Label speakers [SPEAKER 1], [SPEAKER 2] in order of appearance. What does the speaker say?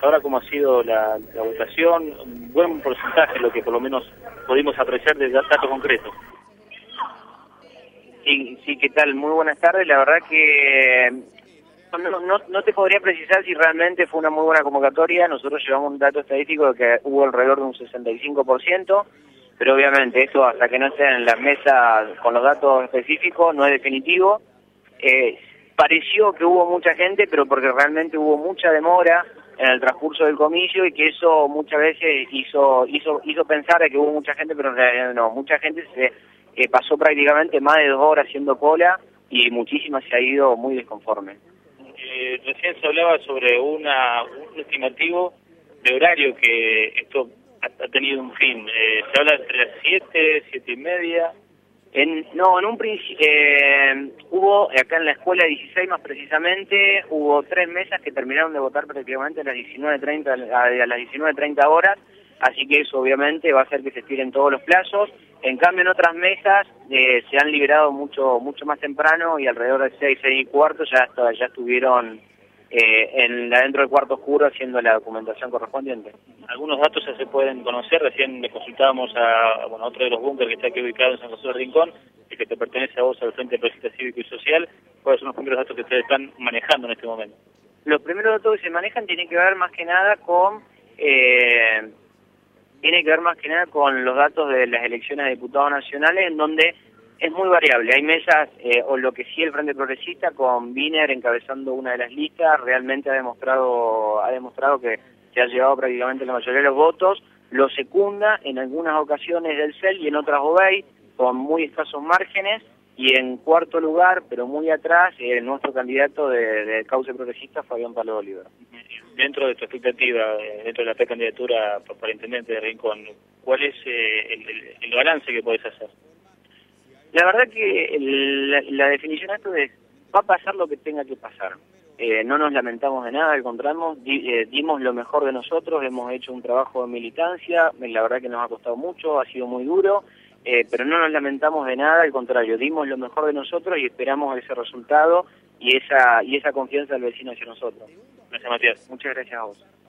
[SPEAKER 1] hasta ahora cómo ha sido la votación, un buen porcentaje, lo que por lo menos pudimos apreciar de datos concretos.
[SPEAKER 2] Sí, ¿qué tal? Muy buenas tardes. La verdad que no te podría precisar si realmente fue una muy buena convocatoria. Nosotros llevamos un dato estadístico de que hubo alrededor de un 65%, pero obviamente esto hasta que no esté en las mesas con los datos específicos no es definitivo. Pareció que hubo mucha gente, pero porque realmente hubo mucha demora en el transcurso del comicio y que eso muchas veces hizo pensar que hubo mucha gente, pero en realidad no. Mucha gente se pasó prácticamente más de 2 horas haciendo cola y muchísima se ha ido muy desconforme.
[SPEAKER 1] Recién se hablaba sobre un estimativo de horario que esto ha tenido un fin. Se habla entre las 7, 7:30.
[SPEAKER 2] En un principio hubo, acá en la escuela 16 más precisamente, hubo 3 mesas que terminaron de votar prácticamente a las 19:30 horas, así que eso obviamente va a hacer que se estiren todos los plazos. En cambio en otras mesas se han liberado mucho más temprano y alrededor de 6:15 ya estuvieron dentro del cuarto oscuro haciendo la documentación correspondiente.
[SPEAKER 1] Algunos datos ya se pueden conocer. Recién le consultábamos a otro de los búnkeres que está aquí ubicado en San José del Rincón, el que te pertenece a vos, al Frente Progresista Cívico y Social. ¿Cuáles son los primeros datos que ustedes están manejando en este momento?
[SPEAKER 2] Los primeros datos que se manejan tienen que ver más que nada con los datos de las elecciones de diputados nacionales, en donde es muy variable. Hay mesas, o lo que sí el Frente Progresista, con Wiener encabezando una de las listas, realmente ha demostrado que se ha llevado prácticamente la mayoría de los votos. Lo secunda en algunas ocasiones del CEL y en otras OBEI, con muy escasos márgenes. Y en cuarto lugar, pero muy atrás, nuestro candidato de cauce progresista, Fabián Palo Oliver.
[SPEAKER 1] Dentro de tu expectativa, dentro de la precandidatura para intendente de Rincón, ¿cuál es el balance que podés hacer?
[SPEAKER 2] La verdad que la definición de esto es, va a pasar lo que tenga que pasar. No nos lamentamos de nada, al contrario, dimos lo mejor de nosotros, hemos hecho un trabajo de militancia, la verdad que nos ha costado mucho, ha sido muy duro, pero no nos lamentamos de nada, al contrario, dimos lo mejor de nosotros y esperamos ese resultado y esa confianza del vecino hacia nosotros.
[SPEAKER 1] Gracias, Matías.
[SPEAKER 2] Muchas gracias a vos.